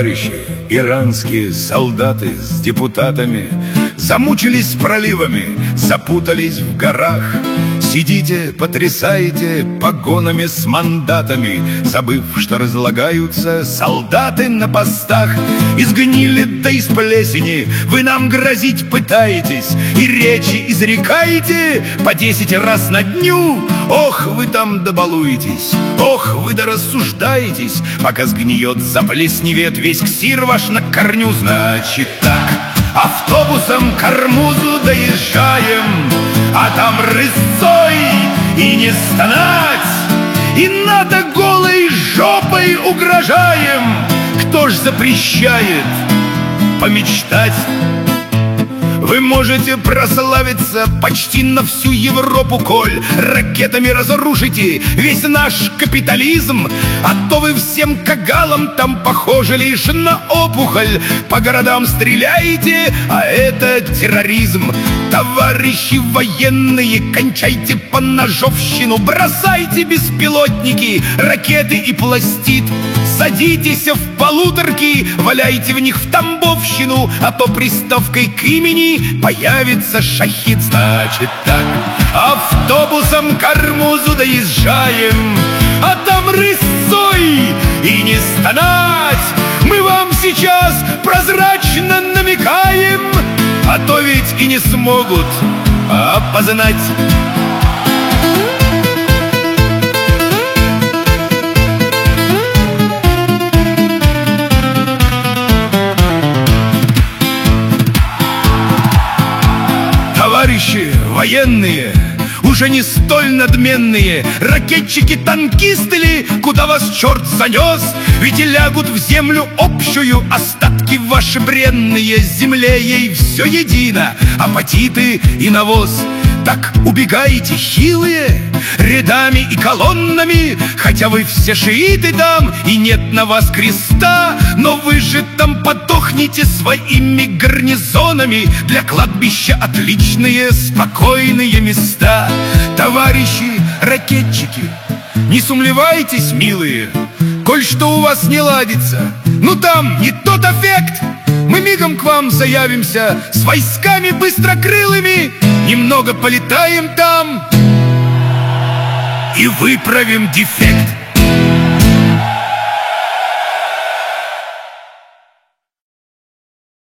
Товарищи, иранские солдаты с депутатами замучились проливами, запутались в горах. Сидите, потрясаете погонами с мандатами, забыв, что разлагаются солдаты на постах. Из гнили да из плесени вы нам грозить пытаетесь, и речи изрекаете по 10 раз на дню. Ох, вы там добалуетесь, ох, вы да рассуждаетесь, пока сгниет, заплесневет весь ксир ваш на корню. Значит так, автобусом к Армузу доезжаем, а там рысцой и не стонать, и надо голой жопой угрожаем. Кто ж запрещает помечтать? Вы можете прославиться почти на всю Европу, коль ракетами разрушите весь наш капитализм. А то вы всем кагалам там похожи лишь на опухоль. По городам стреляете, а это терроризм. Товарищи военные, кончайте поножовщину, бросайте беспилотники, ракеты и пластид. Садитесь в полуторки, валяйте в них в тамбовщину, а то приставкой к имени появится шахид. Значит так, автобусом к Армузу доезжаем, а там рысцой и не стонать. Мы вам сейчас прозрачно намекаем, а то ведь и не смогут опознать. Товарищи военные, уже не столь надменные, ракетчики-танкисты ли, куда вас черт занес? Ведь и лягут в землю общую остатки ваши бренные, земле ей все едино, апатиты и навоз. Так убегаете хилые, рядами и колоннами, хотя вы все шииты там, и нет на вас креста. Но вы же там подохнете своими гарнизонами. Для кладбища отличные, спокойные места. Товарищи ракетчики, не сумлевайтесь, милые, коль что у вас не ладится, ну там не тот эффект, мы мигом к вам заявимся с войсками быстрокрылыми. Немного полетаем там и выправим дефект.